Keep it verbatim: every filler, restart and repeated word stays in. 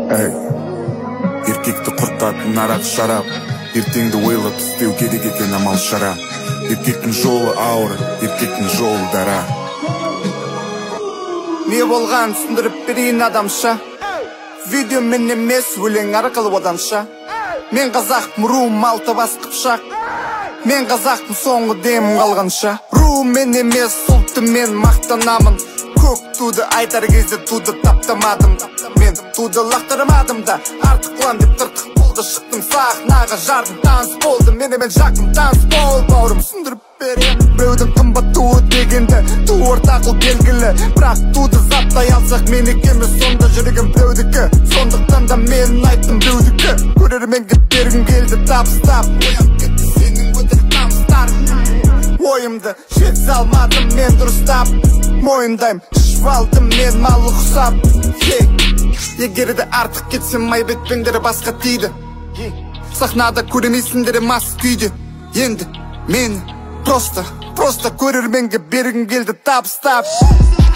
Эй, еркекті құртатын арақ шарап, ертеңді ойлап істеу керек екен амал шара. Еркектің жолы ауыр, еркектің жолы дара. Не болған түсіндіріп берейін адамша, видео мен емес өлең арқылы оданша. Мен қазақпын, руым алты бас қыпшақ, мен қазақпын соңғы демім қалғанша. Руым мен емес ұлтты мен мақтанамын, көк туды айтар кезде туды таптамадым. Мен туды лақтырмадым да, артық қылам деп тыртық болды. Шықтым сахнаға, жардың таныс болды, менімен жақын таныс бол бауырым. Түсіндіріп берем біреудің қымбат туы дегенді, ту ортақыл белгілі, бірақ туды заптай алсақ мен екеміз сонда жүрегім біреудікі. Сондықтан да мен айттым біреудікі, көрерменге бергім келді табыстап. Оян кетті сенің өтірік намыстарың, ойымды жеткізе алмадым мен дұрыстап. Мойындаймын, ішіп алдым мен малы құсап. Егер де артық кетсем майбетпендері басқа тиді, сахнада көремейсіңдері мас күйде. Енді мені просто, просто көрерменге бергім келді табыстап.